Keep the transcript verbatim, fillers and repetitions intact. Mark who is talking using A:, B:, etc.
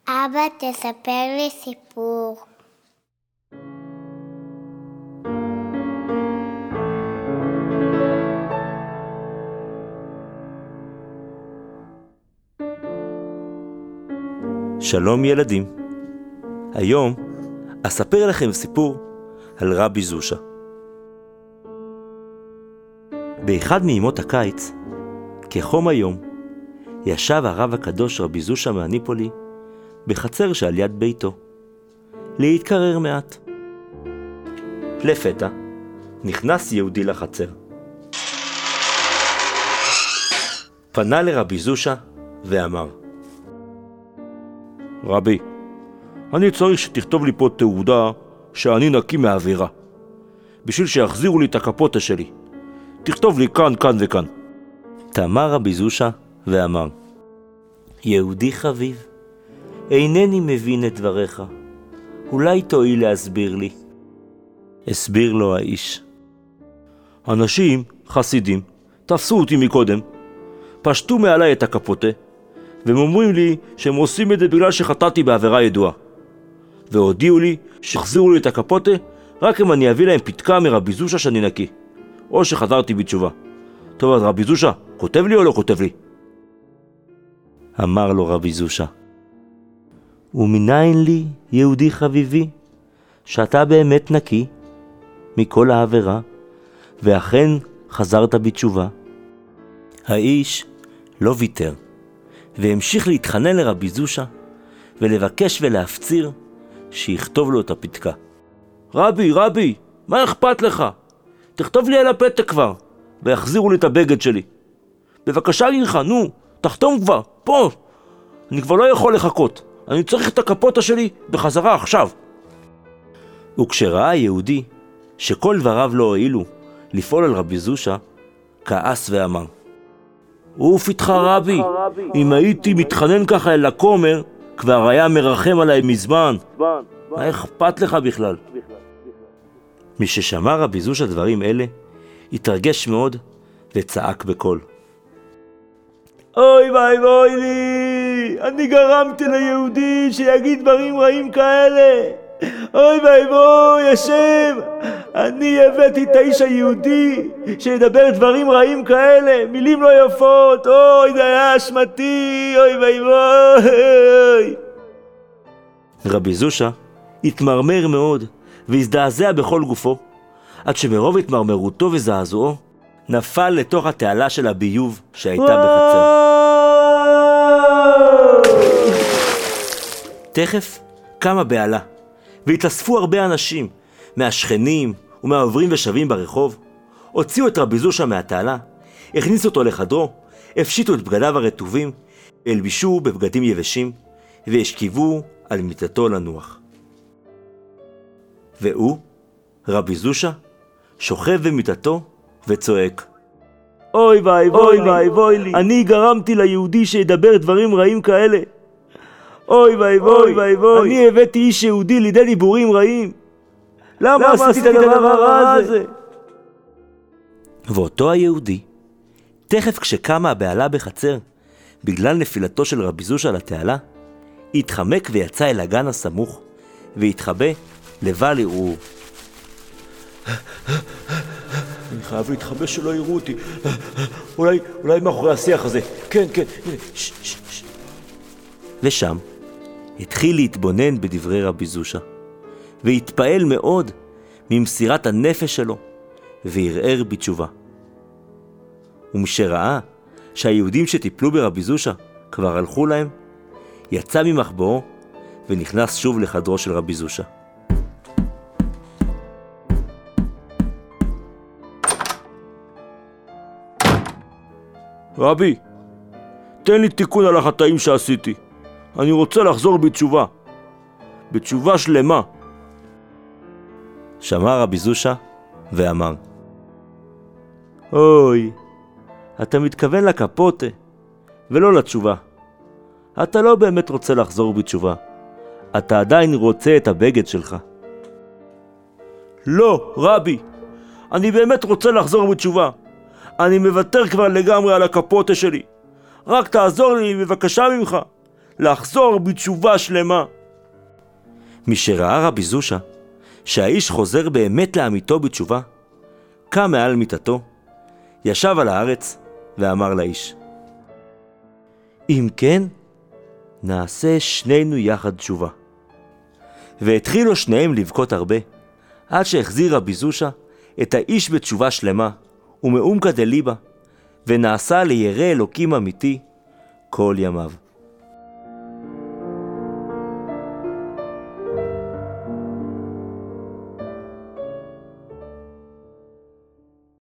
A: אבא, תספר לי סיפור.
B: שלום ילדים, היום אספר לכם סיפור על רבי זושה. באחד מימות הקיץ, כחום היום, ישב הרב הקדוש רבי זושה מהניפולי בחצר שעל יד ביתו, להתקרר מעט. לפתע נכנס יהודי לחצר. פנה לרבי זושה ואמר, רבי, אני צריך שתכתוב לי פה תעודה שאני נקי מעבירה, בשביל שיחזירו לי את הקפוטה שלי. תכתוב לי כאן, כאן וכאן. תאמר רבי זושה ואמר, יהודי חביב, אינני מבין את דבריך, אולי תואיל להסביר לי. הסביר לו האיש, אנשים חסידים תפסו אותי מקודם, פשטו מעליי את הקפוטה, והם אומרים לי שהם עושים את זה בגלל שחטאתי בעבירה ידועה, והודיעו לי שחזירו לי את הקפוטה רק אם אני אביא להם פתקה מרבי זושה שאני נקי, או שחזרתי בתשובה. טוב, אז רבי זושה כותב לי או לא כותב לי? אמר לו רבי זושה, ומניין לי, יהודי חביבי, שאתה באמת נקי מכל העבירה, ואכן חזרת בתשובה? האיש לא ויתר, והמשיך להתחנן לרבי זושה, ולבקש ולהפציר שיכתוב לו את הפתקה. רבי, רבי, מה אכפת לך? תכתוב לי על הפתק כבר, ויחזירו לי את הבגד שלי. בבקשה לך, נו, תחתום כבר, פה. אני כבר לא יכול לחכות, אני צריך את הקפוטה שלי בחזרה עכשיו. וכשראה היהודי שכל דבריו לא הועילו לפעול על רבי זושה, כעס ואמר, אוף איתך רבי, אם הייתי מתחנן ככה אל הכומר, כבר היה מרחם עליי מזמן. מה אכפת לך בכלל? מששמע רבי זושה דברים אלה, התרגש מאוד וצעק בקול, אוי ואי ואוי לי, אני גרמתי ליהודי שיגיד דברים רעים כאלה. אוי ואי ואוי, השם, אני הבאתי את האיש היהודי שידבר דברים רעים כאלה, מילים לא יפות. אוי, זה היה אשמתי, אוי ואי ואוי. רבי זושה התמרמר מאוד והזדעזע בכל גופו, עד שמרוב התמרמרותו וזעזועו נפל לתוך התעלה של הביוב שהייתה בחצר. תכף קמה בעלה, והתאספו הרבה אנשים מהשכנים ומהעוברים ושבים ברחוב. הוציאו את רבי זושה מהתעלה, הכניסו אותו לחדרו, הפשיטו את בגדיו הרטובים, הלבישו בבגדים יבשים, והשכיבו על מיטתו לנוח. והוא, רבי זושה, שוכב במיטתו וצועק, אוי ואי ואוי ואי ואוי לי, אני גרמתי ליהודי שידבר דברים רעים כאלה. אוי ואי ואוי ואי ואוי, אני הבאתי איש יהודי לידי דיבורים רעים. למה עשיתי את הדבר הרע הזה? ואותו היהודי, תכף כשקמה הבעלה בחצר, בגלל נפילתו של רבי זושה לתעלה, התחמק ויצא אל הגן הסמוך, והתחבא לבל יראו. אני חייב להתחבא שלא יראו אותי. אולי, אולי מאחורי השיח הזה. כן, כן. ש, ש, ש. ושם התחיל להתבונן בדברי רבי זושה, והתפעל מאוד ממסירת הנפש שלו, וערער בתשובה. ומשראה שהיהודים שטיפלו ברבי זושה כבר הלכו להם, יצא ממחבואו ונכנס שוב לחדרו של רבי זושה. רבי, תן לי תיקון על החטאים שעשיתי. אני רוצה לחזור בתשובה. בתשובה שלמה. שמע רבי זושה ואמר, אוי, אתה מתכוון לקפוטה ולא לתשובה. אתה לא באמת רוצה לחזור בתשובה. אתה עדיין רוצה את הבגד שלך. לא, רבי, אני באמת רוצה לחזור בתשובה. אני מוותר כבר לגמרי על הקפוטה שלי. רק תעזור לי בבקשה ממך לחזור בתשובה שלמה. משראה רבי זושה שהאיש חוזר באמת לאמיתו בתשובה, קם מעל מיטתו, ישב על הארץ ואמר לאיש, אם כן, נעשה שנינו יחד תשובה. והתחילו שניהם לבכות הרבה, עד שהחזיר רבי זושה את האיש בתשובה שלמה, ומעומקא דליבא, ונעשה לירא אלוקים אמיתי כל ימיו.